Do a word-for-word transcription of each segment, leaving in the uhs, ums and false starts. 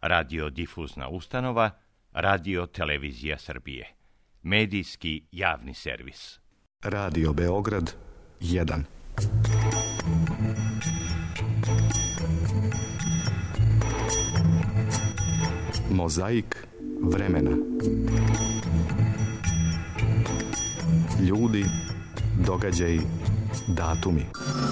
radiodifuzna ustanova, Radio Televizija Srbije. Medijski javni servis. Radio Beograd jedan. Mozaik vremena. Ljudi, događaji, datumi.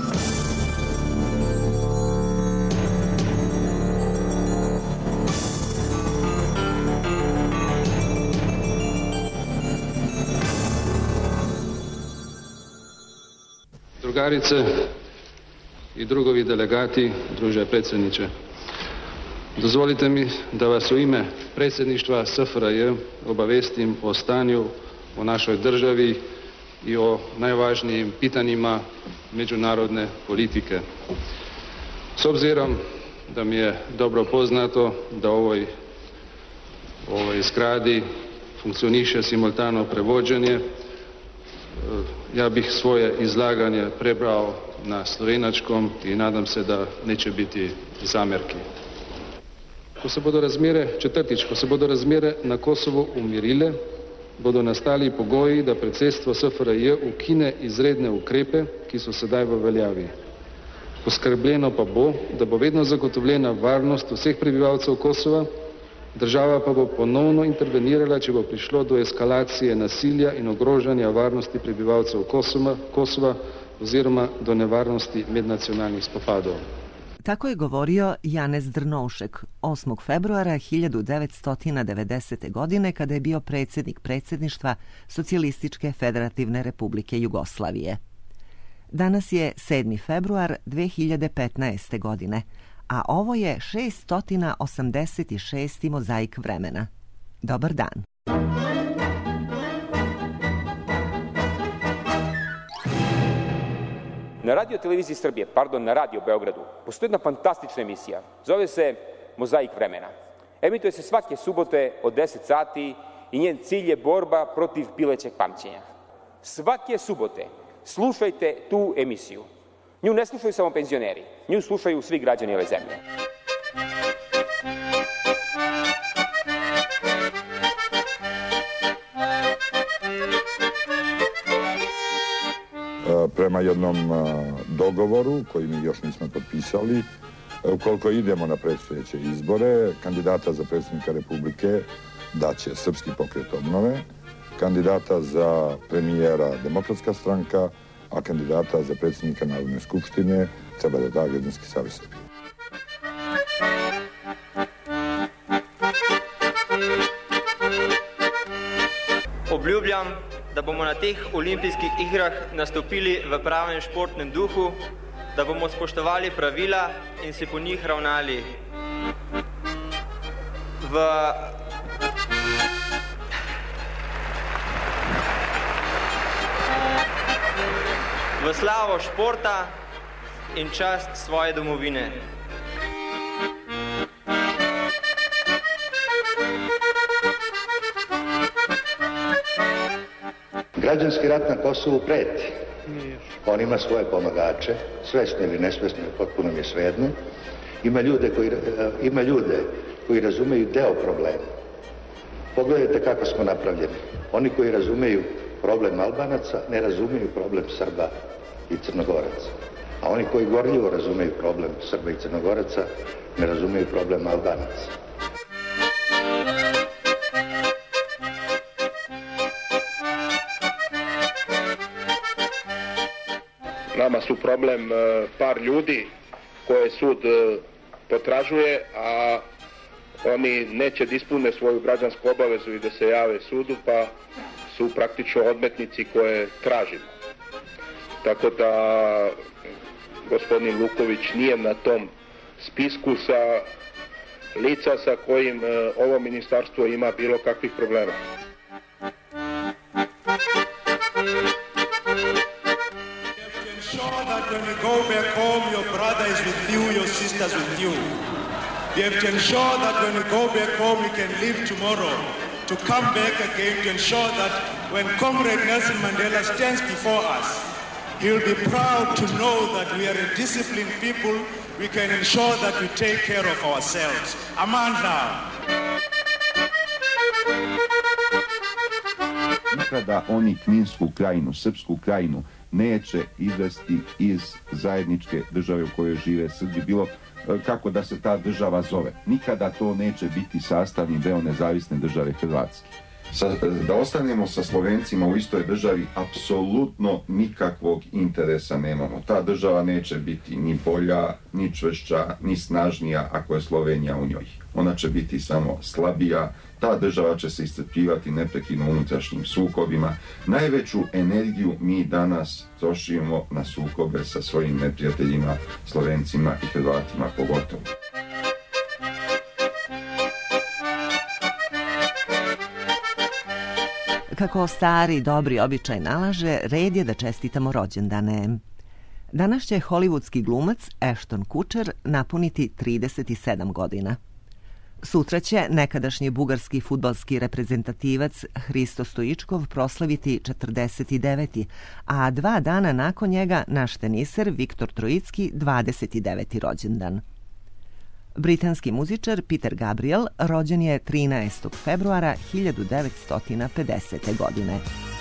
Drugarice i drugovi delegati, druže predsjedniče, dozvolite mi da vas u ime predsjedništva S F R J obavestim o stanju u našoj državi i o najvažnijim pitanjima međunarodne politike. S obzirom da mi je dobro poznato da u ovoj, ovoj zgradi funkcioniše simultano prevođenje, ja bih svoje izlaganje prebrao na slovenačkom i nadam se da neće biti zamjerki. Ko se bodo razmere, četrtič, ko se bodo razmere na Kosovu umirile, bodo nastali pogoji, da predsedstvo S F R J ukine izredne ukrepe, ki so sedaj v veljavi. Poskrbljeno pa bo, da bo vedno zagotovljena varnost vseh prebivalcev Kosova, država pa bo ponovno intervenirala, če bo prišlo do eskalacije nasilja in ogrožanja varnosti prebivalcev Kosova, Kosova oziroma do nevarnosti mednacionalnih spopadov. Tako je govorio Janez Drnovšek osmog februara hiljadu devetsto devedesete. godine kada je bio predsjednik predsjedništva Socijalističke federativne republike Jugoslavije. Danas je sedmi februar dve hiljade petnaeste. godine, a ovo je šesto osamdeset šesti mozaik vremena. Dobar dan. Na Radio Televiziji Srbije, pardon, na Radio Beogradu, postoji jedna fantastična emisija. Zove se Mozaik vremena. Emituje se svake subote od deset sati i njen cilj je borba protiv pilećeg pamćenja. Svake subote slušajte tu emisiju. Nju ne slušaju samo penzioneri, nju slušaju svi građani ove zemlje. Prema jednom dogovoru koji mi još nismo potpisali, ukoliko idemo na predstojeće izbore, kandidata za predsjednika Republike daće Srpski pokret obnove, kandidata za premijera Demokratska stranka, a kandidata za predsjednika Narodne skupštine treba da da Građanski savez Srbije. Obljubljam, da bomo na teh olimpijskih igrah nastopili v pravem športnem duhu, da bomo spoštovali pravila in se po njih ravnali. V v slavo športa in čast svoje domovine. Građanski rat na Kosovu preti. On ima svoje pomagače, svesni ili nesvesni, potpuno mi je svejedno. Ima ljude koji, ima ljude koji razumeju deo problema. Pogledajte kako smo napravljeni. Oni koji razumeju problem Albanaca ne razumeju problem Srba i Crnogoraca. A oni koji gorljivo razumeju problem Srba i Crnogoraca ne razumeju problem Albanaca. Nama su problem par ljudi koje sud potražuje, a oni neće da ispune svoju građansku obavezu i da se jave sudu, pa su praktično odmetnici koje tražimo. Tako da gospodin Luković nije na tom spisku sa lica sa kojim ovo ministarstvo ima bilo kakvih problema. When you go back home, your brother is with you, your sister's with you. You have to ensure that when you go back home, you can live tomorrow to come back again to ensure that when Comrade Nelson Mandela stands before us, He'll be proud to know that we are a disciplined people. We can ensure that we take care of ourselves. Amandla. Nikada oni Kninsku krajinu, Srpsku krajinu neće izvesti iz zajedničke države u kojoj žive Srbi, bilo kako da se ta država zove. Nikada to neće biti sastavni deo nezavisne države Hrvatske. Sa, da ostanemo sa Slovencima u istoj državi, apsolutno nikakvog interesa nemamo. Ta država neće biti ni bolja, ni čvršća, ni snažnija ako je Slovenija u njoj. Ona će biti samo slabija, ta država će se iscrpljivati neprekidno unutrašnjim sukobima. Najveću energiju mi danas trošimo na sukobe sa svojim neprijateljima, Slovencima i Hrvatima pogotovo. Kako stari dobri običaj nalaže, red je da čestitamo rođendane. Danas će hollywoodski glumac Ashton Kutcher napuniti trideset sedam godina. Sutra će nekadašnji bugarski fudbalski reprezentativac Hristo Stoičkov proslaviti četrdeset deveti, a dva dana nakon njega naš teniser Viktor Trojicki dvadeset deveti rođendan. Britanski muzičar Peter Gabriel rođen je trinaestog februara hiljadu devetsto pedesete. godine.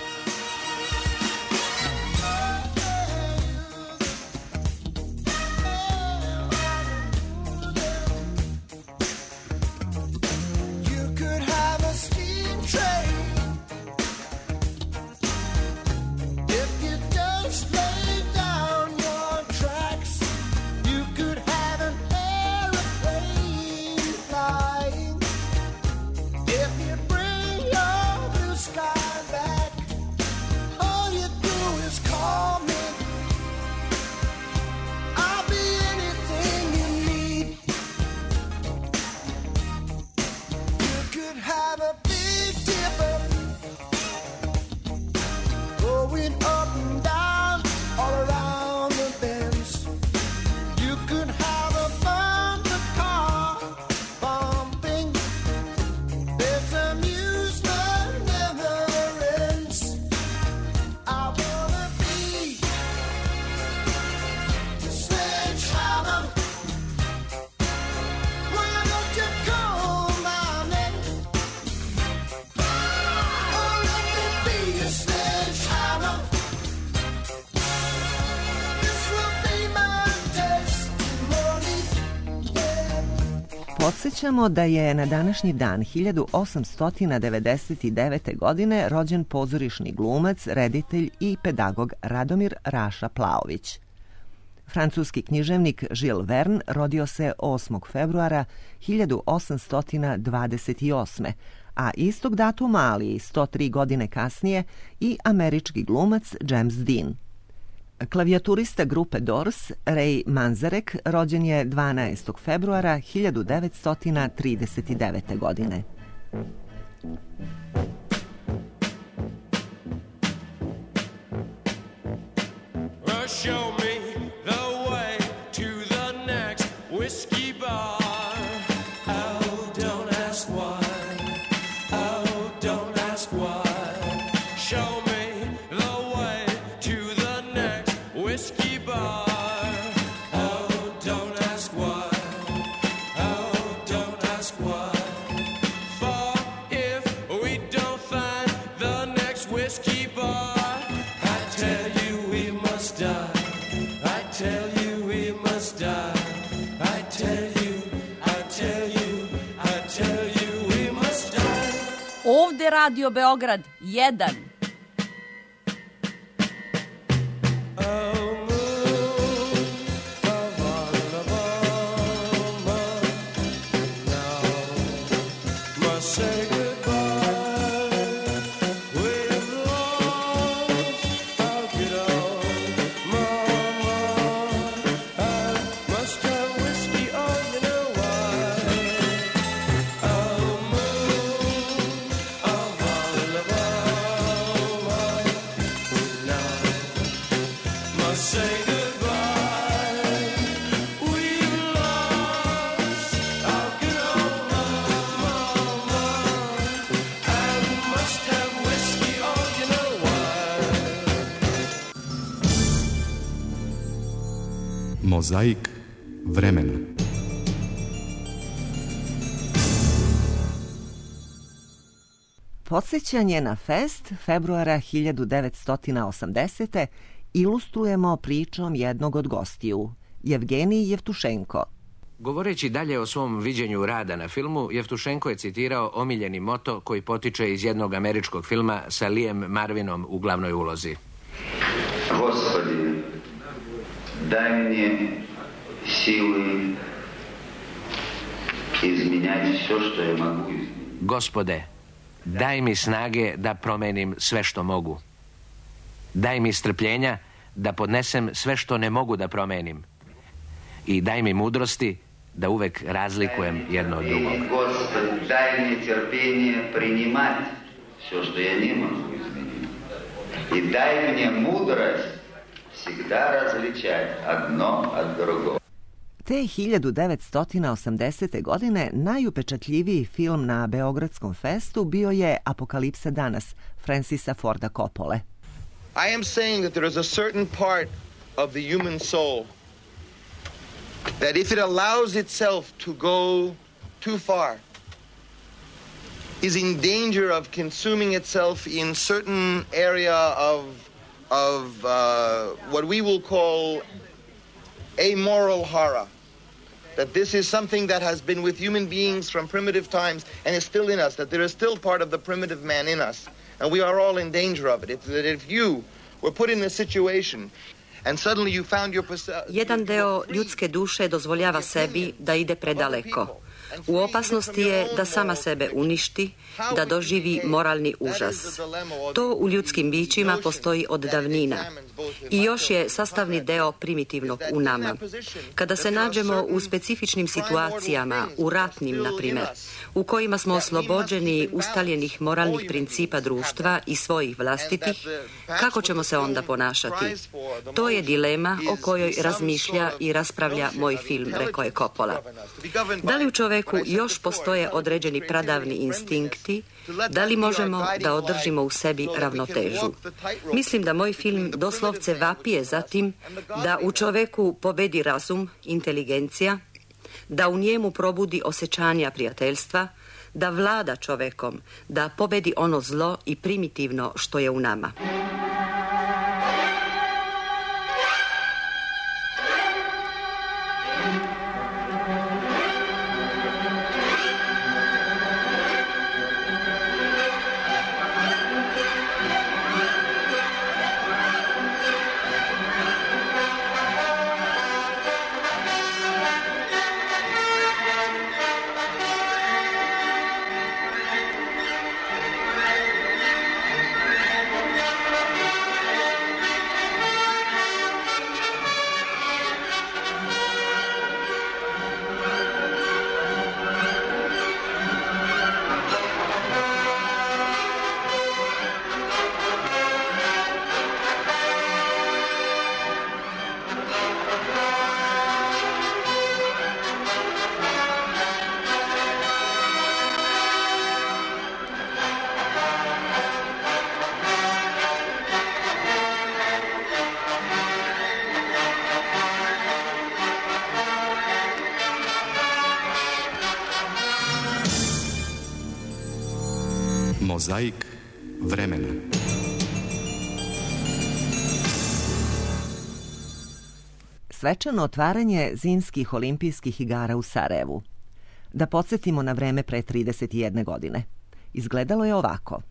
Podsjećamo da je na današnji dan hiljadu osamsto devedeset devete. godine rođen pozorišni glumac, reditelj i pedagog Radomir Raša Plaović. Francuski književnik Jules Verne rodio se osmog februara hiljadu osamsto dvadeset osme. a istog datuma, ali sto tri godine kasnije, i američki glumac James Dean. Klavijaturista grupe Doors, Ray Manzarek, rođen je dvanaestog februara hiljadu devetsto trideset devete. godine. Show me the way to the next whiskey bar. Oh, don't ask why. Oh, don't ask why. Show me the way to the next whiskey bar. Oh, don't ask why. Oh, don't ask why. For if we don't find the next whiskey bar, I tell you we must die. I tell you we must die. I tell you, I tell you, I tell you we must die. Ovde Radio Beograd jedan. Mozaik vremena. Podsjećanje na fest februara hiljadu devetsto osamdesete. ilustrujemo pričom jednog od gostiju, Jevgenij Jevtušenko. Govoreći dalje o svom viđenju rada na filmu, Jevtušenko je citirao omiljeni moto koji potiče iz jednog američkog filma sa Liam Marvinom u glavnoj ulozi. Gospodi, daj mi sili izminjati sve što je mogu izminjati. Gospode, daj mi snage da promenim sve što mogu. Daj mi strpljenja da podnesem sve što ne mogu da promenim. I daj mi mudrosti da uvek razlikujem jedno od drugog. Gospod, daj mi trpljenje prinimati sve što ja ne mogu izmeniti. I daj mi mudrost всегда različati jedno od drugog. Te hiljadu devetsto osamdesete. godine najupečatljiviji film na Beogradskom festu bio je Apokalipsa danas, Francisa Forda Coppole. I am saying that there is a certain part of the human soul that if it allows itself to go too far is in danger of consuming itself in certain area of of uh, what we will call amoral horror. That this is something that has been with human beings from primitive times and is still in us, that there is still part of the primitive man in us. And we are all in danger of it. If, that if you were put in a situation and suddenly you found your... Jedan deo ljudske duše dozvoljava sebi da ide predaleko. U opasnosti je da sama sebe uništi, da doživi moralni užas. To u ljudskim bićima postoji od davnina i još je sastavni deo primitivnog u nama. Kada se nađemo u specifičnim situacijama, u ratnim, na primjer, u kojima smo oslobođeni ustaljenih moralnih principa društva i svojih vlastitih, kako ćemo se onda ponašati? To je dilema o kojoj razmišlja i raspravlja moj film, rekao je Coppola. Da li u čoveku još postoje određeni pradavni instinkti, da li možemo da održimo u sebi ravnotežu? Mislim da moj film doslovce vapije za tim da u čoveku pobedi razum, inteligencija, da u njemu probudi osjećanja prijateljstva, da vlada čovekom, da pobedi ono zlo i primitivno što je u nama. Mozaik vremena. Svečano otvaranje zimskih olimpijskih igara u Sarajevu. Da podsjetimo na vreme pre trideset jedne godine. Izgledalo je ovako.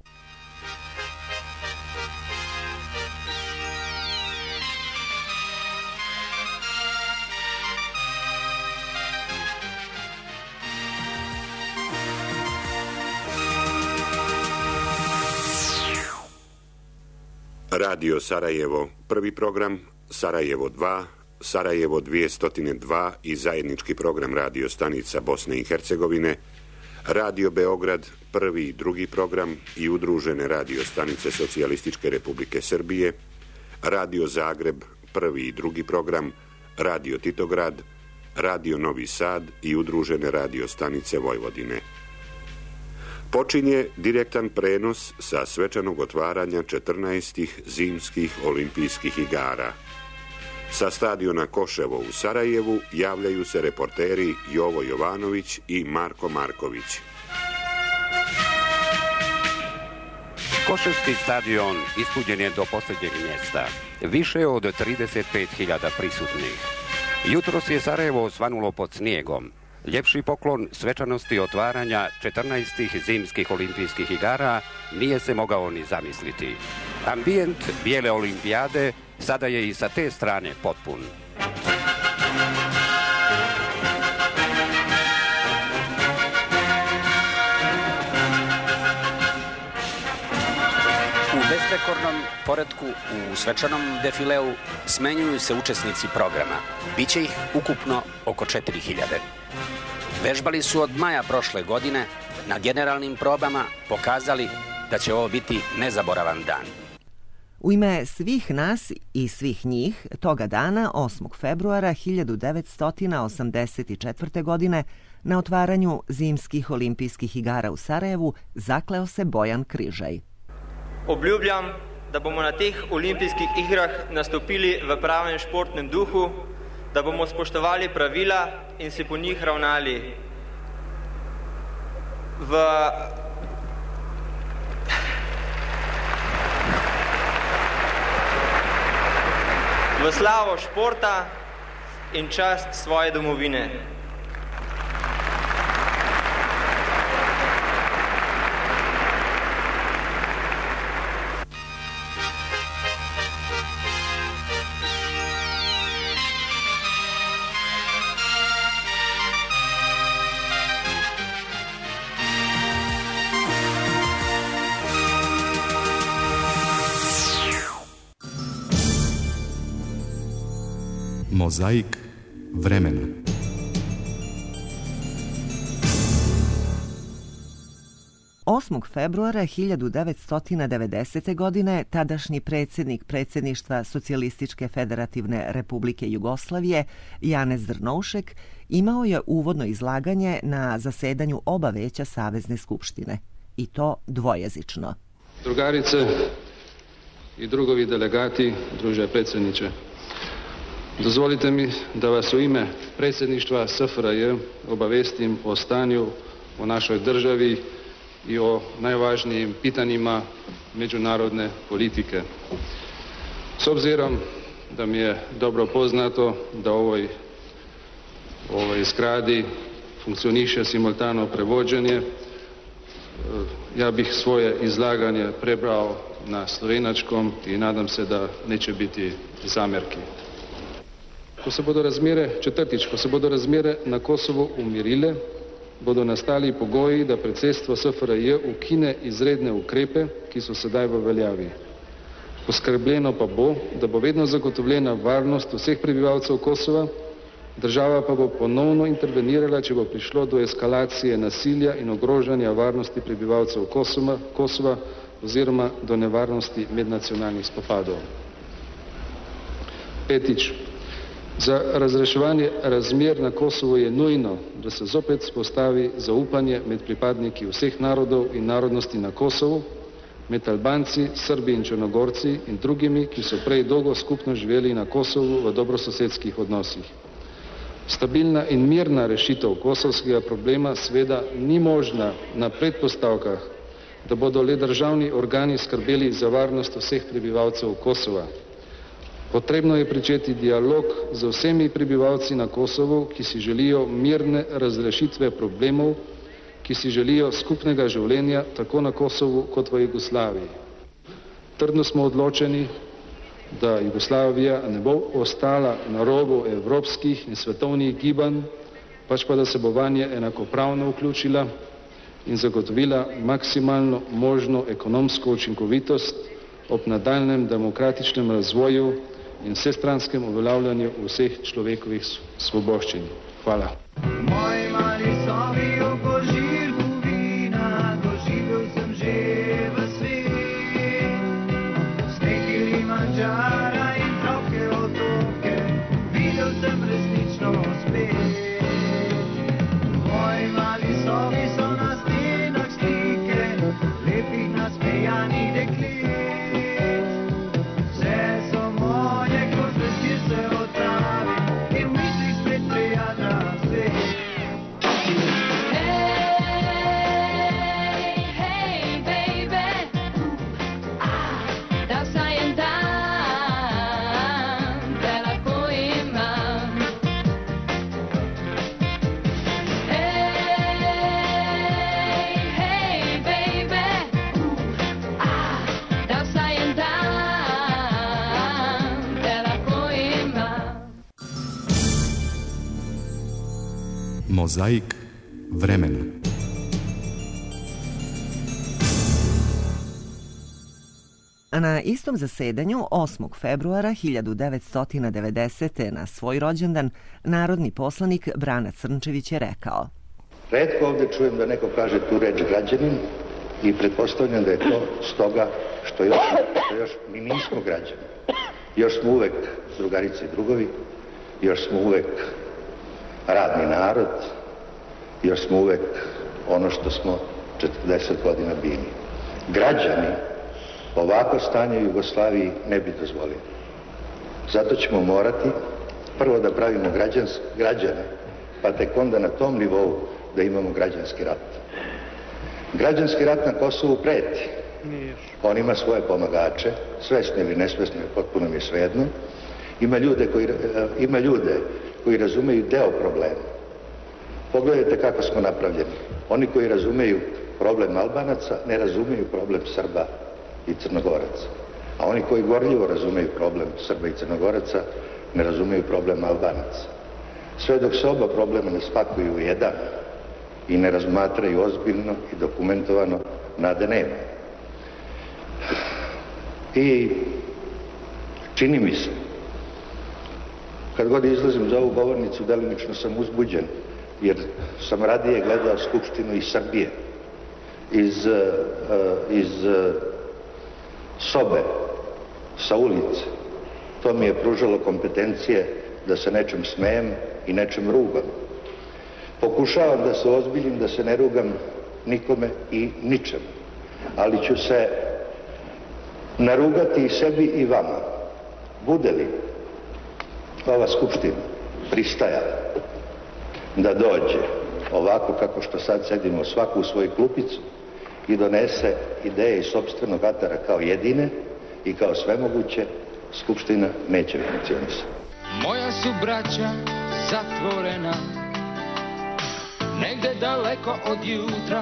Radio Sarajevo, prvi program, Sarajevo dva, Sarajevo dvjesto dva i zajednički program radio stanica Bosne i Hercegovine, Radio Beograd, prvi i drugi program i udružene radio stanice Socijalističke Republike Srbije, Radio Zagreb, prvi i drugi program, Radio Titograd, Radio Novi Sad i udružene radio stanice Vojvodine. Počinje direktan prenos sa svečanog otvaranja četrnaestih zimskih olimpijskih igara. Sa stadiona Koševo u Sarajevu javljaju se reporteri Jovo Jovanović i Marko Marković. Koševski stadion ispunjen je do posljednjeg mjesta. Više od trideset pet hiljada prisutnih. Jutros je Sarajevo osvanulo pod snijegom. Ljepši poklon svečanosti otvaranja četrnaestih zimskih olimpijskih igara nije se mogao ni zamisliti. Ambijent bijele olimpijade sada je i sa te strane potpun. U besprekornom poretku u svečanom defileu smenjuju se učesnici programa. Biće ih ukupno oko četiri hiljade. Vežbali su od maja prošle godine, na generalnim probama pokazali da će ovo biti nezaboravan dan. U ime svih nas i svih njih, toga dana, osmog februara hiljadu devetsto osamdeset četvrte. godine, na otvaranju zimskih olimpijskih igara u Sarajevu zakleo se Bojan Križaj. Obljubljam, da bomo na teh olimpijskih igrah nastopili v pravem športnem duhu, da bomo spoštovali pravila in se po njih ravnali. V v slavo športa in čast svoje domovine. Mozaik vremena. osmog februara hiljadu devetsto devedesete. godine tadašnji predsjednik predsjedništva Socijalističke federativne Republike Jugoslavije Janez Drnovšek imao je uvodno izlaganje na zasedanju oba veća Savezne skupštine, i to dvojezično. Drugarice i drugovi delegati, druže predsjedniče, dozvolite mi da vas u ime predsjedništva S F R J obavestim o stanju u našoj državi i o najvažnijim pitanjima međunarodne politike. S obzirom da mi je dobro poznato da ovoj, ovoj zgradi funkcioniše simultano prevođenje, ja bih svoje izlaganje prebrao na slovenačkom i nadam se da neće biti zamjerki. Ko se bodo razmere, četrtič, ko se bodo razmere na Kosovu umirile, bodo nastali pogoji, da predsedstvo S F R J ukine izredne ukrepe, ki so sedaj v veljavi. Poskrbljeno pa bo, da bo vedno zagotovljena varnost vseh prebivalcev Kosova, država pa bo ponovno intervenirala, če bo prišlo do eskalacije nasilja in ogrožanja varnosti prebivalcev Kosova, Kosova oziroma do nevarnosti mednacionalnih spopadov. Petič. Za razreševanje razmer na Kosovu je nujno, da se zopet spostavi zaupanje med pripadniki vseh narodov in narodnosti na Kosovu, med Albanci, Srbi in Črnogorci in drugimi, ki so prej dolgo skupno živeli na Kosovu v dobrososedskih odnosih. Stabilna in mirna rešitev kosovskega problema sveda ni možna na predpostavkah, da bodo le državni organi skrbeli za varnost vseh prebivalcev Kosova. Potrebno je pričeti dialog z vsemi prebivalci na Kosovu, ki si želijo mirne razrešitve problemov, ki si želijo skupnega življenja tako na Kosovu kot v Jugoslaviji. Trdno smo odločeni, da Jugoslavija ne bo ostala na robu evropskih in svetovnih gibanj, pač pa da se bo vanje enakopravno vključila in zagotovila maksimalno možno ekonomsko učinkovitost ob nadaljnjem demokratičnem razvoju in vsestranskem uveljavljanju vseh človekovih svoboščin. Hvala. Moj mali sobi oko žirku vina, doživel sem že v svet. Sneg Kilimanjara in tropke otoke, videl sem resnično spet. Moj mali sobi so na stenah slike, lepih nasmejanih deklet. Vse so moje, ko zvestir se od Mozaik vremena. Na istom zasedanju osmog februara hiljadu devetsto devedesete. na svoj rođendan narodni poslanik Brana Crnčević je rekao: Retko ovdje čujem da neko kaže tu reč građanin i pretpostavljam da je to stoga što još, što još mi nismo građani. Još smo uvek drugarice i drugovi, još smo uvek radni narod, još smo uvek ono što smo četrdeset godina bili. Građani ovako stanje u Jugoslaviji ne bi dozvolili. Zato ćemo morati prvo da pravimo građans, građane, pa tek onda na tom nivou da imamo građanski rat. Građanski rat na Kosovu preti. On ima svoje pomagače, svesni ili nesvesni, potpuno mi je svejedno. Ima ljude koji, ima ljude koji razumeju deo problema. Pogledajte kako smo napravljeni. Oni koji razumeju problem Albanaca ne razumeju problem Srba i Crnogoraca. A oni koji gorljivo razumeju problem Srba i Crnogoraca ne razumeju problem Albanaca. Sve dok se oba problema ne spakuju u jedan i ne razmatraju ozbiljno i dokumentovano, nade nema. I čini mi se, kad god izlazim za ovu govornicu, delimično sam uzbuđen, jer sam radije gledao Skupštinu iz Srbije, iz, uh, iz uh, sobe, sa ulice. To mi je pružalo kompetencije da se nečem smejem i nečem rugam. Pokušavam da se ozbiljim, da se ne rugam nikome i ničemu, ali ću se narugati i sebi i vama. Bude li ova Skupština pristajala da dođe ovako kako što sad sedimo svaku u svoju klupicu i donese ideje iz sopstvenog atara kao jedine i kao svemoguće, Skupština neće funkcionisati. Moja su braća zatvorena negde daleko od jutra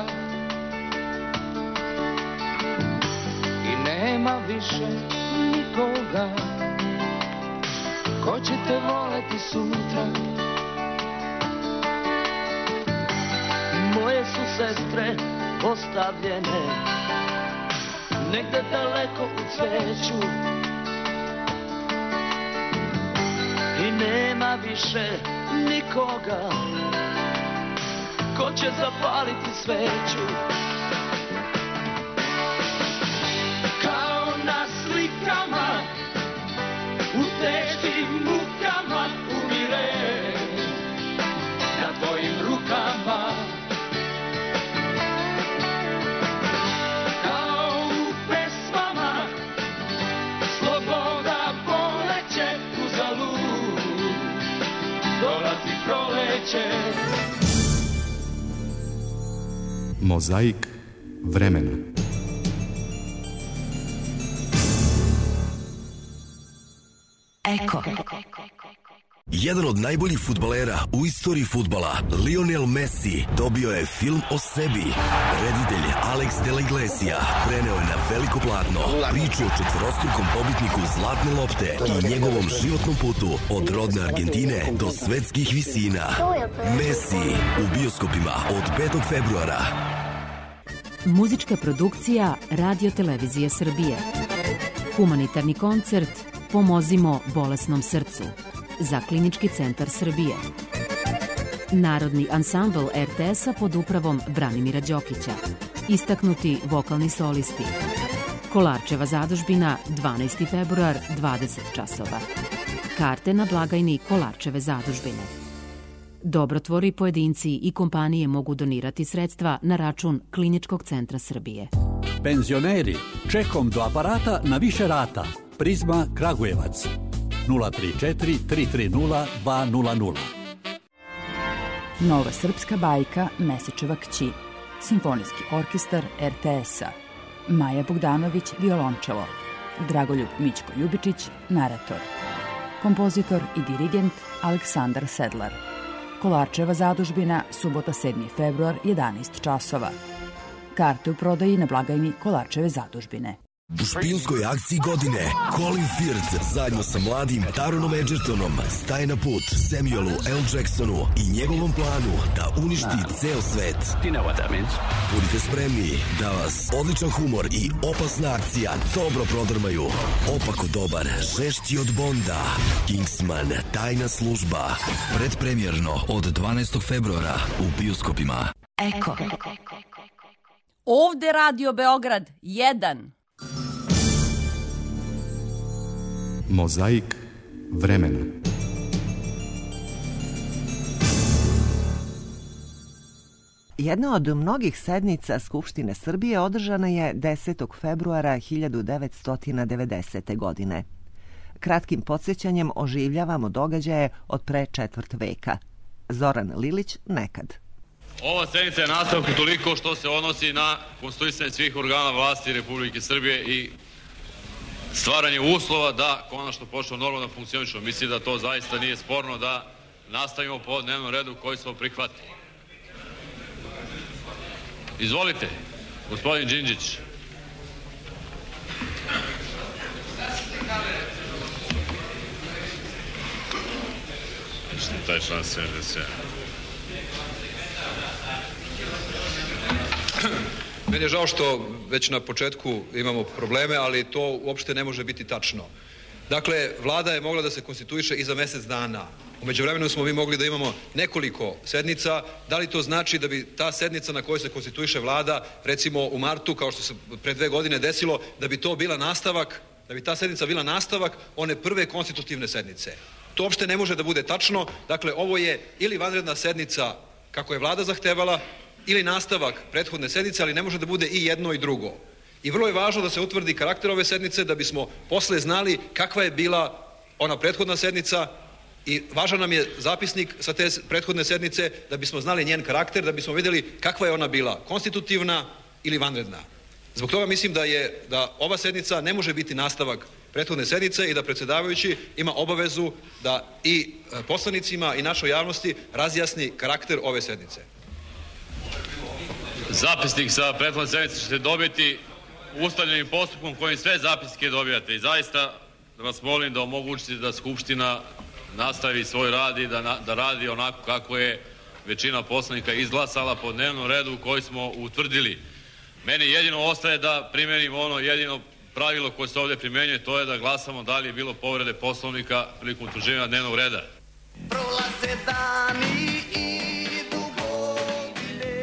i nema više nikoga ko će te voleti sutra. Moje su sestre ostavljene negde daleko u cveću i nema više nikoga ko će zapaliti sveću. Kao na slikama u teškim mukama umire na tvojim rukama. Kao u pesmama sloboda poleće uzalud, dolazi proleće. Mozaik vremena. Eko. Jedan od najboljih fudbalera u istoriji fudbala, Lionel Messi, dobio je film o sebi. Reditelj Alex de la Iglesia preneo je na veliko platno priču o četvorostrukom pobitniku Zlatne lopte i njegovom životnom putu od rodne Argentine do svetskih visina. Messi u bioskopima od petog februara. Muzička produkcija Radio Televizije Srbije. Humanitarni koncert Pomozimo bolesnom srcu za Klinički centar Srbije. Narodni ansambl er te es-a pod upravom Branimira Đokića. Istaknuti vokalni solisti. Kolarčeva zadužbina, dvanaesti februar, dvadeset časova. Karte na blagajni Kolarčeve zadužbine. Dobrotvori, pojedinci i kompanije mogu donirati sredstva na račun Kliničkog centra Srbije. Penzioneri, čekom do aparata na više rata. Prizma Kragujevac. nula tri četiri tri tri nula dva nula nula. Nova srpska bajka Mesečeva kći. Simfonijski orkestar er te es-a. Maja Bogdanović, violončelo. Dragoljub Mićko Ljubičić, narator. Kompozitor i dirigent Aleksandar Sedlar. Kolarčeva zadužbina, subota sedmi februar, jedanaest časova. Karte u prodaji na blagajni Kolarčeve zadužbine. U špijunskoj akciji godine Colin Firth zajedno sa mladim Taronom Edgertonom staje na put Samuelu L. Jacksonu i njegovom planu da uništi ceo svet. Budite spremni da vas odličan humor i opasna akcija dobro prodrmaju. Opako dobar, žešći od Bonda. Kingsman, tajna služba. Predpremjerno od dvanaestog februara u bioskopima. Eko. Ovde Radio Beograd jedan. Mozaik vremena. Jedna od mnogih sednica Skupštine Srbije održana je desetog februara hiljadu devetsto devedesete. godine. Kratkim podsjećanjem oživljavamo događaje od pre četvrt veka. Zoran Lilić nekad. Ova sednica je nastavka toliko što se odnosi na konstituisanje svih organa vlasti Republike Srbije i stvaranje uslova da konačno počnemo normalno da funkcionišemo. Mislim da to zaista nije sporno da nastavimo po dnevnom redu koji smo prihvatili. Izvolite, gospodin Đinđić. Što taj član sedamdeset sedam. Meni je žao što već na početku imamo probleme, ali to uopšte ne može biti tačno. Dakle, vlada je mogla da se konstituiše i za mesec dana. U međuvremenu smo mi mogli da imamo nekoliko sednica. Da li to znači da bi ta sednica na kojoj se konstituiše vlada, recimo u martu, kao što se pre dve godine desilo, da bi to bila nastavak, da bi ta sednica bila nastavak one prve konstitutivne sednice? To uopšte ne može da bude tačno. Dakle, ovo je ili vanredna sednica kako je vlada zahtevala, ili nastavak prethodne sednice, ali ne može da bude i jedno i drugo. I vrlo je važno da se utvrdi karakter ove sednice, da bismo posle znali kakva je bila ona prethodna sednica i važan nam je zapisnik sa te prethodne sednice da bismo znali njen karakter, da bismo vidjeli kakva je ona bila, konstitutivna ili vanredna. Zbog toga mislim da je da ova sednica ne može biti nastavak prethodne sednice i da predsjedavajući ima obavezu da i poslanicima i našoj javnosti razjasni karakter ove sednice. Zapisnik sa prethodne sednice ćete dobiti ustaljenim postupkom kojim sve zapisnike dobijate i zaista vas molim da omogućite da Skupština nastavi svoj rad i da, da radi onako kako je većina poslanika izglasala po dnevnom redu koji smo utvrdili. Meni jedino ostaje da primenim ono jedino pravilo koje se ovdje primenjuje, to je da glasamo da li je bilo povrede Poslovnika prilikom utvrđivanja dnevnog reda. Prolaze dani idu godine.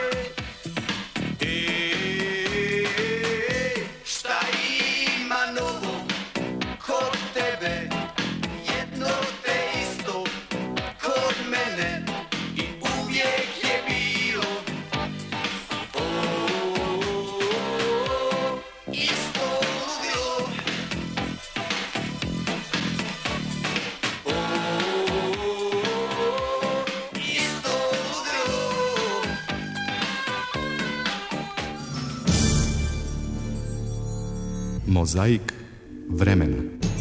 Ej, šta ima novo kod tebe? Jedno te isto kod mene i uvijek je bilo. O, isto ludilo. O, isto ludilo. Mozaik vremena.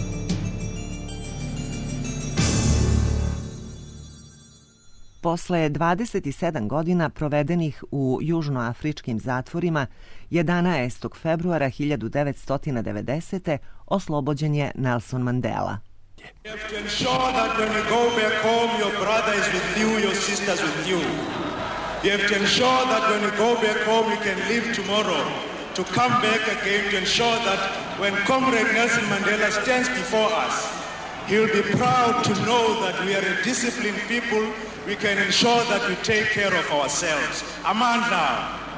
Posle dvadeset sedam godina provedenih u južnoafričkim zatvorima, jedanaestog februara hiljadu devetsto devedesete. oslobođen je Nelson Mandela. You have to ensure that when you go back home, your brother is with you, your sister is with you. You have to ensure that when you go back home, you can live tomorrow. To come back again to ensure that when Comrade Nelson Mandela stands before us, he'll be proud to know that we are a disciplined people. We can ensure that we take care of ourselves. Amandla.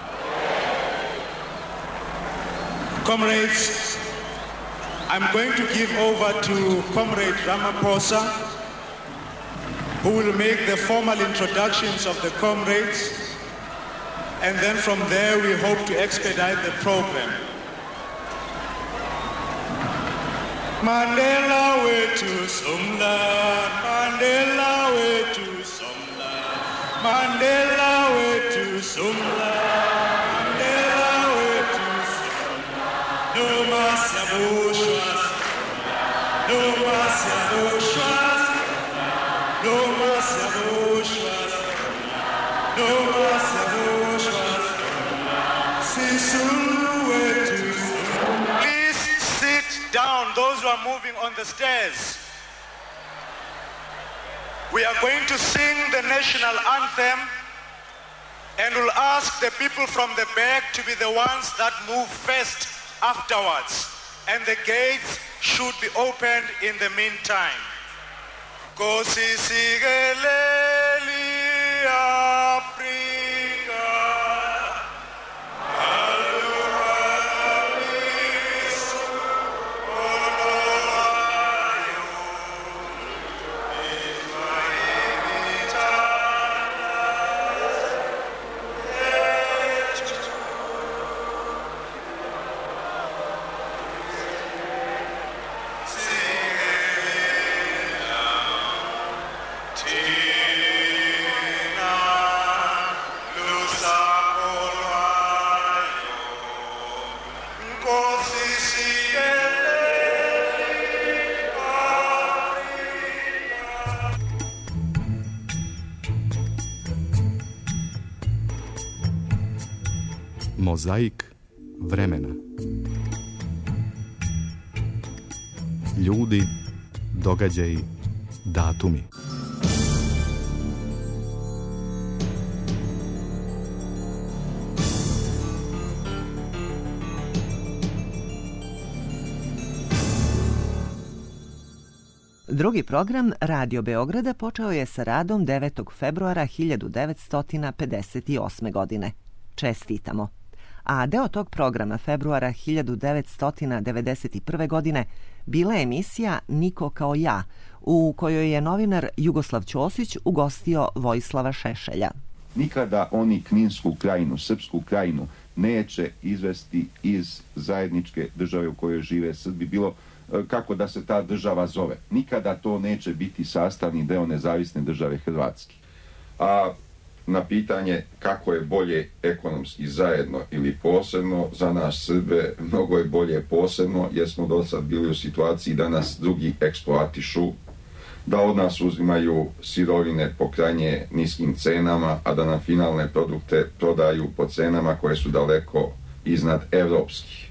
Comrades, I'm going to give over to Comrade Ramaphosa, who will make the formal introductions of the comrades, and then from there we hope to expedite the program. Mandela way to Sumla, Mandela way to Sumla, Mandela way to Sumla, Mandela way to Sumla. No mas yabushwas, no mas yabushwas, no mas yabushwas, no mas yabushwas. Sisulu way to Sumla. are moving on the stairs. We are going to sing the national anthem and will ask the people from the back to be the ones that move first afterwards. And the gates should be opened in the meantime. Kosi sigeleli Afrika. Mozaik vremena. Ljudi, događaji, datumi. Drugi program Radio Beograda počeo je sa radom devetog februara hiljadu devetsto pedeset osme. godine. Čestitamo. A deo tog programa februara hiljadu devetsto devedeset prve. godine bila je emisija Niko kao ja, u kojoj je novinar Jugoslav Ćosić ugostio Vojislava Šešelja. Nikada oni Kninsku krajinu, Srpsku krajinu neće izvesti iz zajedničke države u kojoj žive Srbi, bilo kako da se ta država zove. Nikada to neće biti sastavni deo nezavisne države Hrvatske. A na pitanje kako je bolje ekonomski zajedno ili posebno, za nas Srbe mnogo je bolje posebno, jer smo do sad bili u situaciji da nas drugi eksploatišu, da od nas uzimaju sirovine po krajnje niskim cenama, a da nam finalne produkte prodaju po cenama koje su daleko iznad evropskih.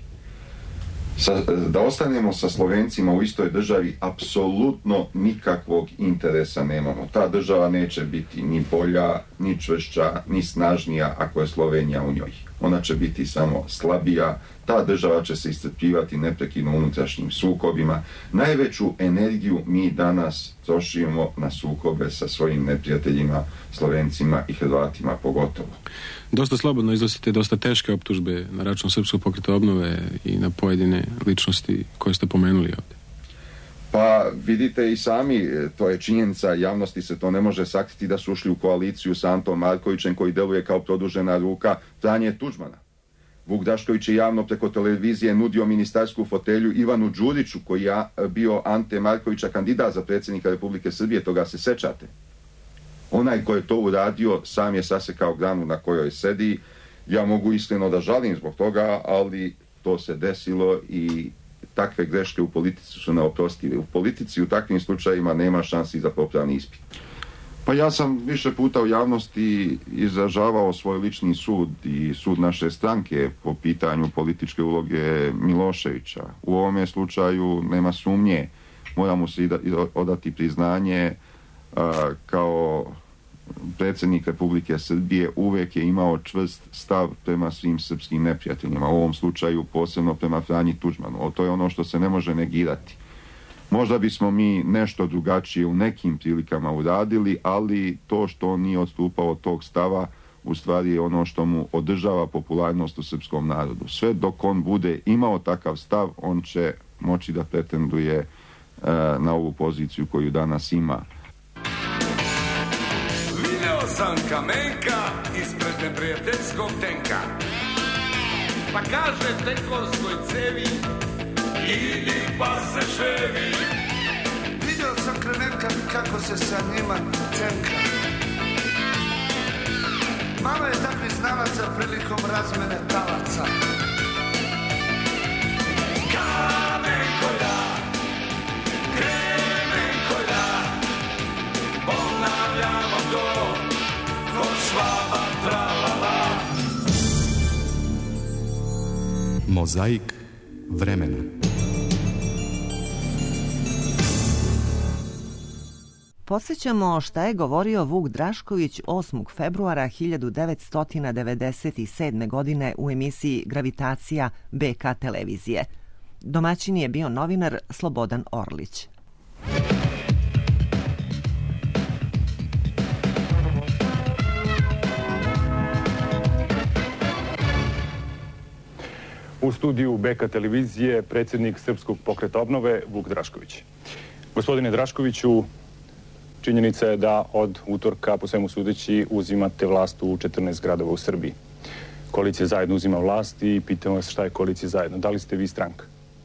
Sa, da ostanemo sa Slovencima u istoj državi apsolutno nikakvog interesa nemamo. Ta država neće biti ni bolja, ni čvršća, ni snažnija ako je Slovenija u njoj. Ona će biti samo slabija, ta država će se iscrpljivati neprekidno unutrašnjim sukobima. Najveću energiju mi danas trošimo na sukobe sa svojim neprijateljima, Slovencima i Hrvatima pogotovo. Dosta slobodno iznosite dosta teške optužbe na račun Srpskog pokreta obnove i na pojedine ličnosti koje ste pomenuli ovdje. Pa vidite i sami, to je činjenica, javnosti se to ne može sakriti da su ušli u koaliciju sa Antom Markovićem koji deluje kao produžena ruka Franje Tuđmana. Vuk Drašković je javno preko televizije nudio ministarsku fotelju Ivanu Đuriću koji je bio Ante Markovića kandidat za predsjednika Republike Srbije, toga se sećate. Onaj ko je to uradio sam je sasekao granu na kojoj sedi. Ja mogu iskreno da žalim zbog toga, ali to se desilo i takve greške u politici su neoprostive. U politici u takvim slučajima nema šansi za popravni ispit. Pa ja sam više puta u javnosti izražavao svoj lični sud i sud naše stranke po pitanju političke uloge Miloševića. U ovome slučaju nema sumnje, moramo se odati priznanje, a, kao predsjednik Republike Srbije uvek je imao čvrst stav prema svim srpskim neprijateljima, u ovom slučaju posebno prema Franji Tuđmanu. O, to je ono što se ne može negirati. Možda bismo mi nešto drugačije u nekim prilikama uradili, ali to što on nije odstupao od tog stava u stvari je ono što mu održava popularnost u srpskom narodu. Sve dok on bude imao takav stav, on će moći da pretenduje e, na ovu poziciju koju danas ima. Video sam Kamenka ispred neprijateljskog tenka. Pa kaže tenkovskoj cevi idi pa se ševi. Vidio sam Kremenka kako se sa njima cenka. Malo je takvih znalaca prilikom razmene talaca. Kamenkolja, Kremenkolja, ponavljamo to ko švaba tralala. Mozaik vremena. Podsjećamo šta je govorio Vuk Drašković osmog februara hiljadu devetsto devedeset sedme. godine u emisiji Gravitacija B K televizije. Domaćin je bio novinar Slobodan Orlić. U studiju B K televizije predsjednik Srpskog pokreta obnove Vuk Drašković. Gospodine Draškoviću, činjenica je da od utorka, po svemu sudeći, uzimate vlast u četrnaest gradova u Srbiji. Koalicija Zajedno uzima vlast i pitamo vas šta je Koalicija Zajedno. Da li ste vi stranka?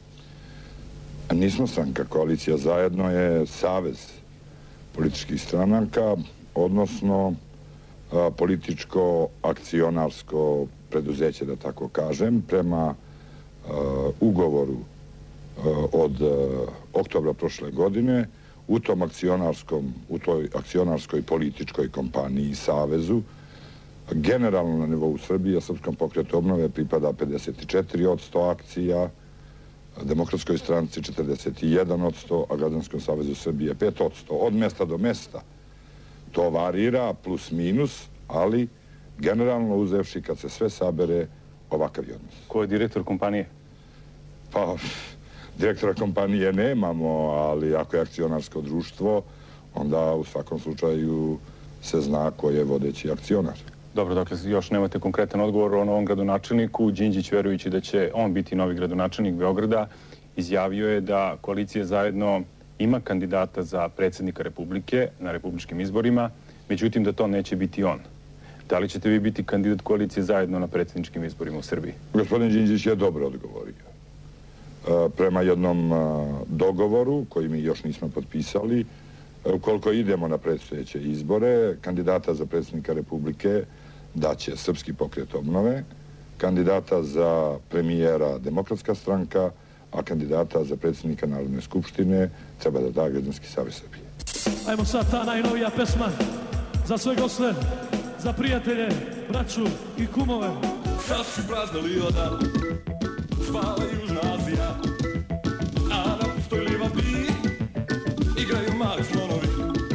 Nismo stranka. Koalicija Zajedno je savez političkih stranaka, odnosno a, političko akcionarsko preduzeće, da tako kažem, prema a, ugovoru a, od a, oktobra prošle godine. U tom akcionarskom, u toj akcionarskoj političkoj kompaniji i savezu, generalno na nivou Srbije, Srpskom pokretu obnove pripada pedeset četiri posto akcija, Demokratskoj stranci četrdeset jedan posto, a Građanskom savezu Srbije pet posto. Od mesta do mesta to varira, plus minus, ali generalno uzevši kad se sve sabere, ovakav je odnos. Ko je direktor kompanije? Pa, direktora kompanije nemamo, ali ako je akcionarsko društvo, onda u svakom slučaju se zna ko je vodeći akcionar. Dobro, dakle, još nemate konkretan odgovor o novom gradonačelniku. Đinđić, verujući da će on biti novi gradonačelnik Beograda, izjavio je da Koalicija Zajedno ima kandidata za predsjednika Republike na republičkim izborima, međutim da to neće biti on. Da li ćete vi biti kandidat Koalicije Zajedno na predsjedničkim izborima u Srbiji? Gospodin Đinđić je dobro odgovorio. Prema jednom dogovoru, koji mi još nismo potpisali, ukoliko idemo na predstojeće izbore, kandidata za predsjednika Republike daće Srpski pokret obnove, kandidata za premijera Demokratska stranka, a kandidata za predsjednika Narodne skupštine treba da da Građanski savez Srbije. Ajmo sad ta najnovija pesma za sve goste, za prijatelje, braću i kumove. Sad si praznali odan, spava Južna Azija, a na pustoj livadi igraju mali slonovi.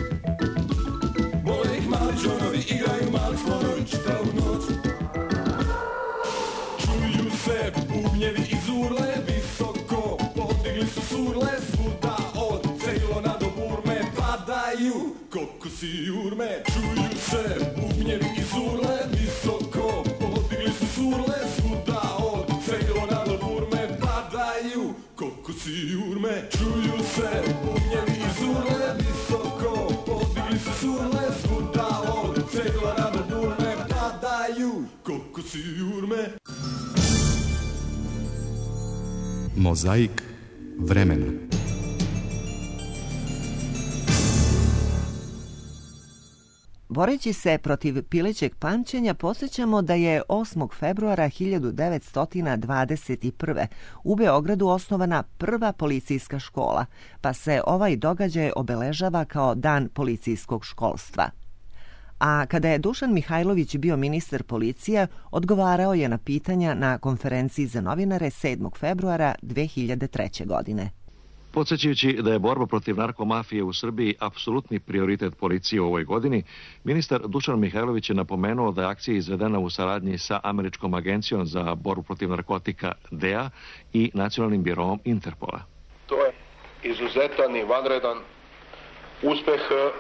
Vole ih mali džonovi, igraju mali slonovi čitavu noć. Čuju se bubnjevi iz urle, visoko podigli su surle, svuda od Ceylona do Burme padaju kokosi jurme. Čuju se bubnjevi iz urle, visoko podigli su surle, svuda od Ceylona do Burme padaju kokosi jurme. Čuju se bubnjevi iz urle, visoko podigli su surle, svuda od Ceylona do Burme padaju kokosi jurme. Mozaik vremena. Boreći se protiv pilećeg pamćenja, podsjećamo da je osmog februara hiljadu devetsto dvadeset prve. u Beogradu osnovana prva policijska škola, pa se ovaj događaj obeležava kao Dan policijskog školstva. A kada je Dušan Mihajlović bio ministar policije, odgovarao je na pitanja na konferenciji za novinare sedmog februara dve hiljade treće. godine. Podsjećajući da je borba protiv narkomafije u Srbiji apsolutni prioritet policije u ovoj godini, ministar Dušan Mihajlović je napomenuo da je akcija izvedena u saradnji sa Američkom agencijom za borbu protiv narkotika D E A i Nacionalnim biroom Interpola. To je izuzetan i vanredan uspeh e,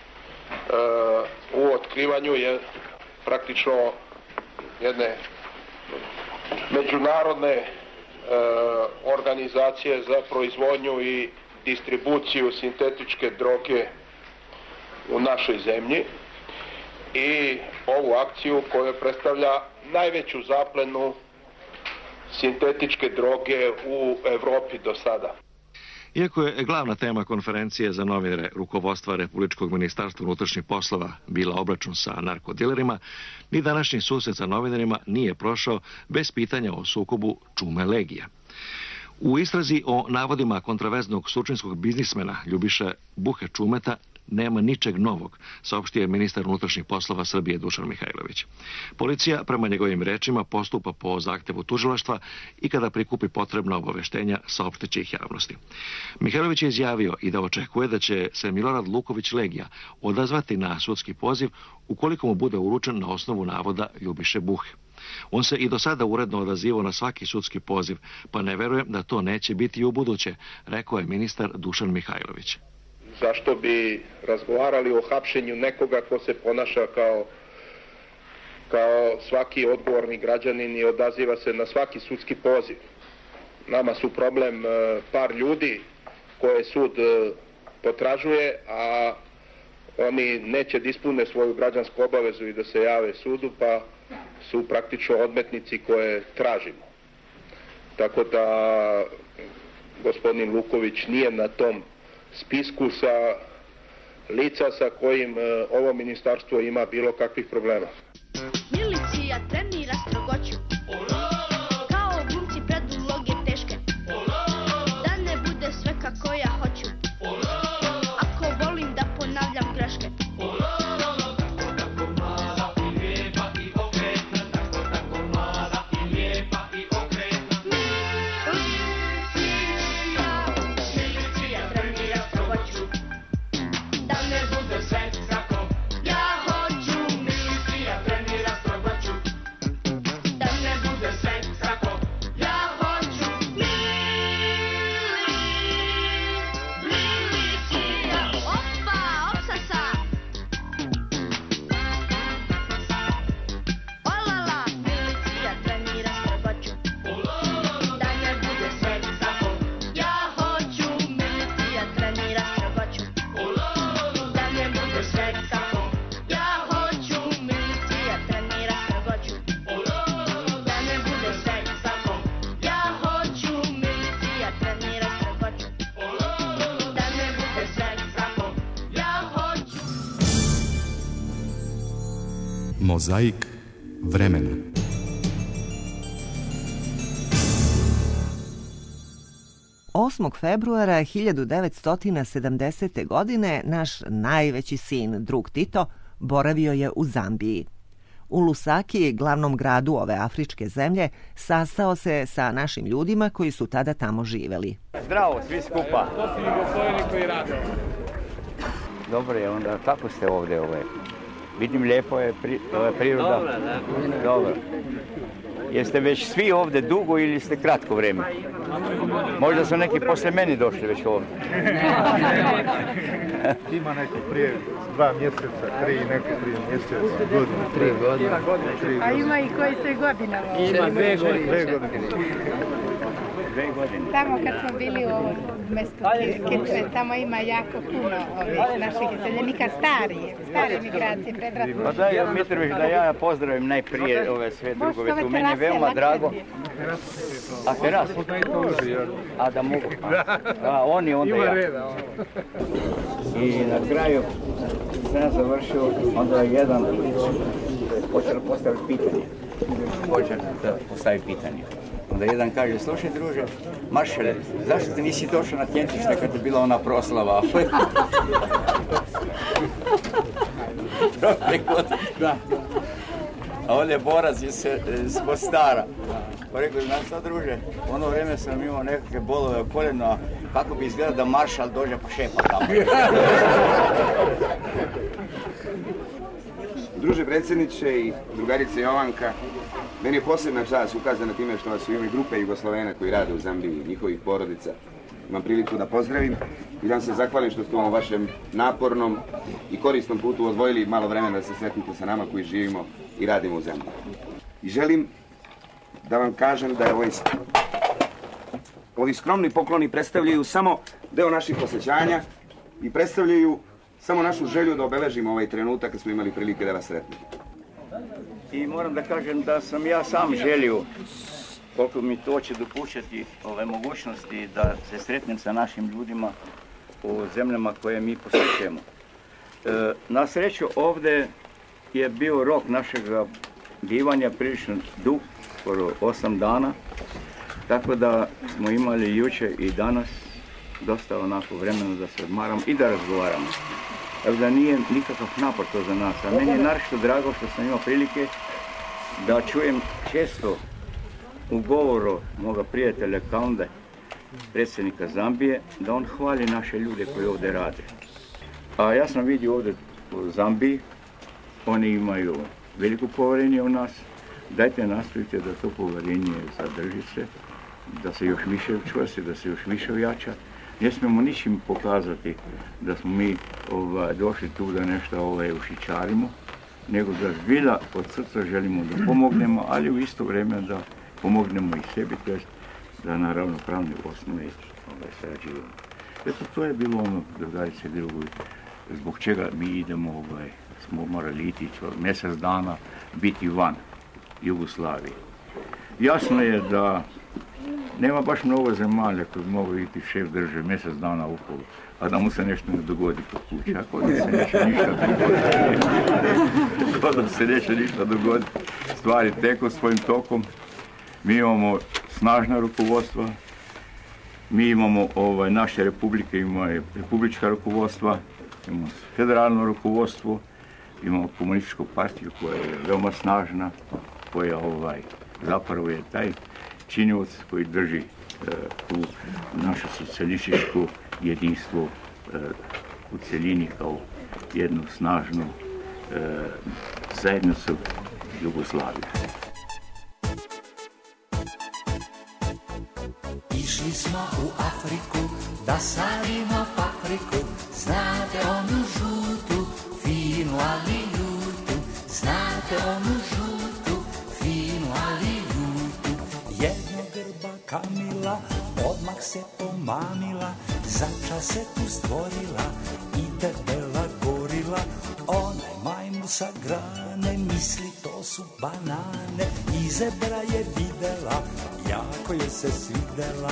u otkrivanju je praktično jedne međunarodne organizacije za proizvodnju i distribuciju sintetičke droge u našoj zemlji i ovu akciju koja predstavlja najveću zaplenu sintetičke droge u Evropi do sada. Iako je glavna tema konferencije za novinare rukovodstva Republičkog ministarstva unutrašnjih poslova bila obračun sa narkodilerima, ni današnji susret sa novinarima nije prošao bez pitanja o sukobu Čume Legija. U istrazi o navodima kontraverznog surčinskog biznismena Ljubiše Buhe Čumeta nema ničeg novog, saopštio je ministar unutrašnjih poslova Srbije Dušan Mihajlović. Policija, prema njegovim rečima, postupa po zahtevu tužilaštva i kada prikupi potrebna obaveštenja, saopštiće ih javnosti. Mihajlović je izjavio i da očekuje da će se Milorad Luković Legija odazvati na sudski poziv ukoliko mu bude uručen na osnovu navoda Ljubiše Buhe. On se i do sada uredno odazivao na svaki sudski poziv, pa ne verujem da to neće biti i u buduće, rekao je ministar Dušan Mihajlović. Zašto bi razgovarali o hapšenju nekoga ko se ponaša kao, kao svaki odgovorni građanin i odaziva se na svaki sudski poziv? Nama su problem par ljudi koje sud potražuje, a oni neće da ispune svoju građansku obavezu i da se jave sudu, pa su praktično odmetnici koje tražimo. Tako da gospodin Luković nije na tom spisku sa lica sa kojim ovo ministarstvo ima bilo kakvih problema. Milicija trenira strogoću, kao glumci preduloge teške, da ne bude sve kako ja hoću, ako volim da ponavljam greške. Mozaik vremena. osmog februara hiljadu devetsto sedamdesete. godine naš najveći sin, drug Tito, boravio je u Zambiji. U Lusaki, glavnom gradu ove afričke zemlje, sastao se sa našim ljudima koji su tada tamo živeli. Zdravo, svi skupa. To si mi gospodini koji rade. Dobro je, onda kako ste ovdje ove? Vidim, lijepo je pri, priroda. Dobro, da. Dobro. Jeste već svi ovdje dugo ili ste kratko vrijeme? Možda su neki posle meni došli već ovdje. Ima neko prije dva mjeseca, tri, neko prije mjeseca, godinu, tri godine. A ima i koji se godina ovdje. Ima dve godine. Dve godine. Dve godine. Tamo kad smo bili u ovom mjestu Kitve, tamo ima jako puno ovih naših iseljenika, starije, stare migracije, predratne. Pa da, ja Mitrović, da ja pozdravim najprije ove sve drugove tu. Meni je veoma drago. A teras? A da mogu? A oni onda ja. I na kraju sam završio, onda jedan počeo postaviti pitanje. Počeo da postavi pitanje. Onda jedan kaže, slušaj druže, Maršale, zašto ti nisi došao na Tjentište kad je bila ona proslava? Da. A ovdje je borac iz, iz Mostara. Pa rekao, znaš šta druže, u ono vrijeme sam imao nekakve bolove u koljenu, a kako bi izgledao da Maršal dođe pa šepa tamo. Druže predsjedniče i drugarice Jovanka, meni je posebna čast ukazana time što vas u ime grupe Jugoslovena koji rade u Zambiji i njihovih porodica imam priliku da pozdravim i da vam se zahvalim što ste u ovom vašem napornom i korisnom putu odvojili malo vremena da se sretnite sa nama koji živimo i radimo u Zambiji. I želim da vam kažem da je ovaj, ovi skromni pokloni predstavljaju samo deo naših posjećanja i predstavljaju samo našu želju da obeležimo ovaj trenutak kad smo imali prilike da vas sretnemo. I moram da kažem da sam ja sam želio, koliko mi to će dopuštati ove mogućnosti, da se sretnem sa našim ljudima u zemljama koje mi posjećujemo. E, na sreću ovdje je bio rok našeg bivanja prilično dug, skoro osam dana, tako da smo imali jučer i danas dosta onako vremena da se odmaramo i da razgovaramo. da nije nikakav napor to za nas. A meni je naročito drago što sam imao prilike da čujem često u govoru moga prijatelja Kaunde, predsjednika Zambije, da on hvali naše ljude koji ovdje rade. A ja sam vidio ovdje u Zambiji, oni imaju veliko povjerenje u nas. Dajte nastavite da to povjerenje zadrži se, da se još više učvrsti, da se još više ojača. Ne smijemo ničim pokazati da smo mi ovaj, došli tu da nešto ovaj, ušičarimo, nego da zbilja od srca želimo da pomognemo, ali u isto vrijeme da pomognemo i sebi, to jest da na ravnopravnoj osnovi ovaj, sarađujemo. Eto, to je bilo ono, drugarice i drugovi, zbog čega mi idemo, ovaj, smo morali iti mjesec dana biti van Jugoslavije. Jasno je da nema baš mnogo zemalja koji mogu biti šef države mjesec dana okolo, a da mu se nešto ne dogodi kod kuće. A kod da se neće ništa dogoditi. Kod da se neće ništa dogoditi. Stvari teku svojim tokom. Mi imamo snažna rukovodstva. Mi imamo ovaj, naše republike, imamo republička rukovodstva, imamo federalno rukovodstvo, imamo komunističku partiju koja je veoma snažna, koja ovaj, zapravo je taj činioc koji drži e, tu naše socijalističko jedinstvo e, u celini kao jednu snažnu e, zajednicu Jugoslavije. Išli smo u Afriku da sadimo papriku, znate onu žutu, finu ali ljutu, znate onu žutu, finu ali ljutu. Jedna grba Kamila odmah se pomamila, začas se tu stvorila i debela gorila. Onaj majmun sa grane misli to su banane i zebra je videla, jako je se svidela.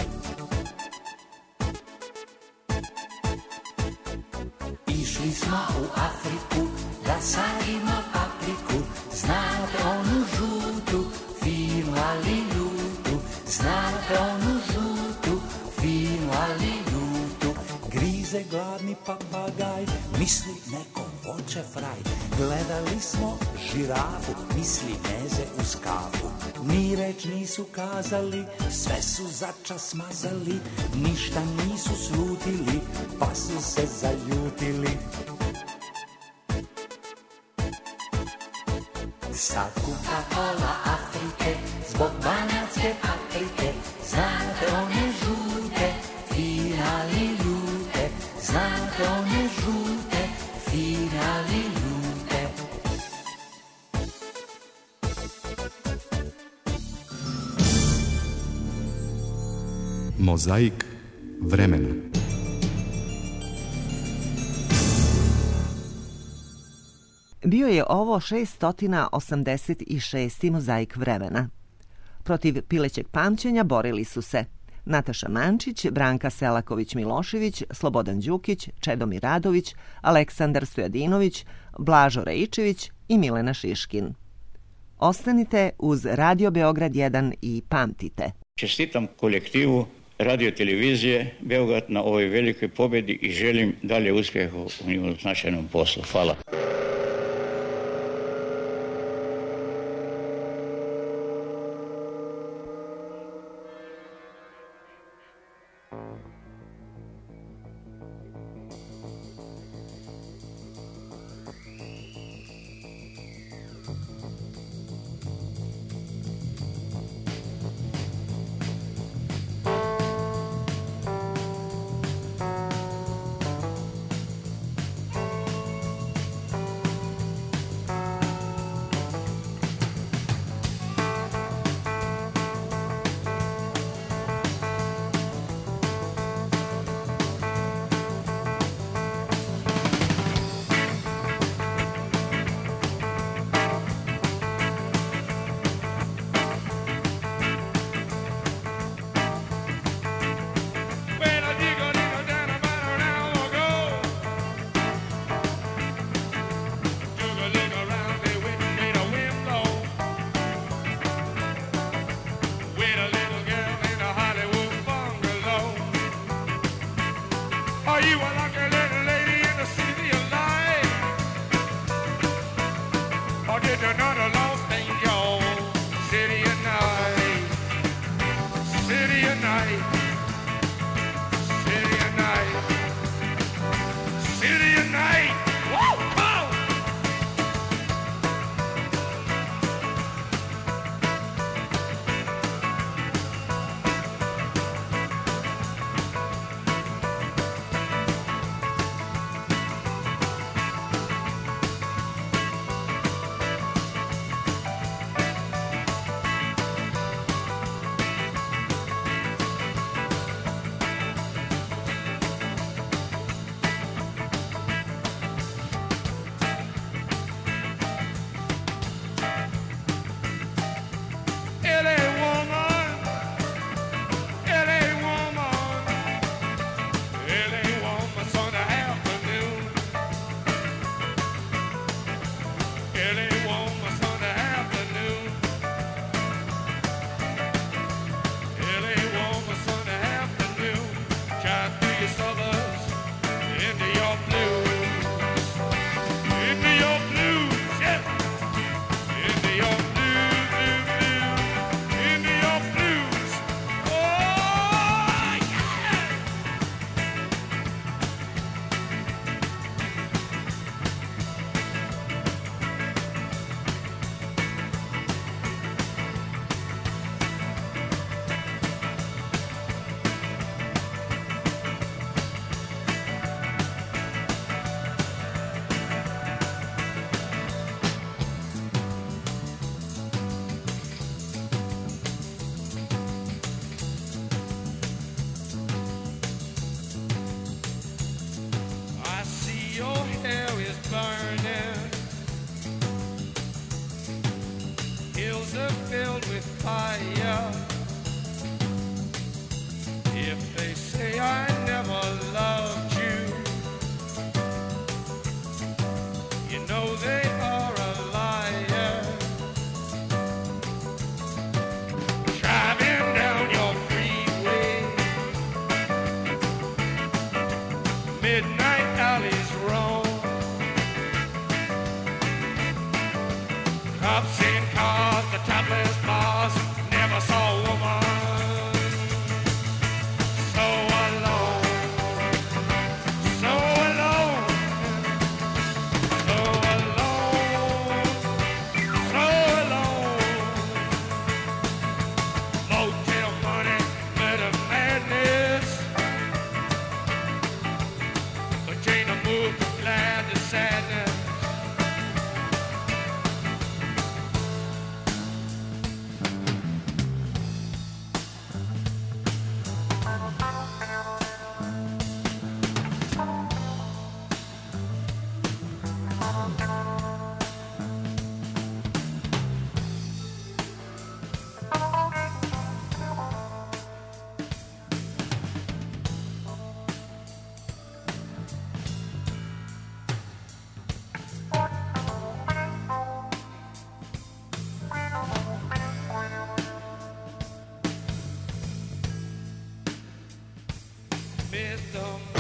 Išli smo u Afriku da sadimo papriku, znate onu žutu, finu ali ljutu, znate onu žutu, finu ali ljutu. Grize gladni papagaj, misli neko voće fraj. Gledali smo žirafu, misli meze uz kafu. Ni reč nisu kazali, sve su začas smazali. Ništa nisu slutili, pa su se zaljutili. Sad kuha pola Afrike, zbog banatske paprike. Znate one žute, fine ali ljute. Znate one žute, fine ali ljute. Mozaik vremena. Bio je ovo šesto osamdeset šesti mozaik vremena. Protiv pilećeg pamćenja borili su se Nataša Mančić, Branka Selaković-Milošević, Slobodan Đukić, Čedomir Radović, Aleksandar Stojadinović, Blažo Raičević i Milena Šiškin. Ostanite uz Radio Beograd jedan i pamtite. Čestitam kolektivu radio televizije Beograd na ovoj velikoj pobjedi i želim dalje uspjeha u njihovom značajnom poslu. Hvala. liar. If they say I never loved you, you know they are a liar. Driving down your freeway, midnight alleys roam, cops in cars, the topless bars, never saw a woman so alone, so alone, so alone, so alone. Motel money, murder madness, but Jane moved from glad to sadness. Mister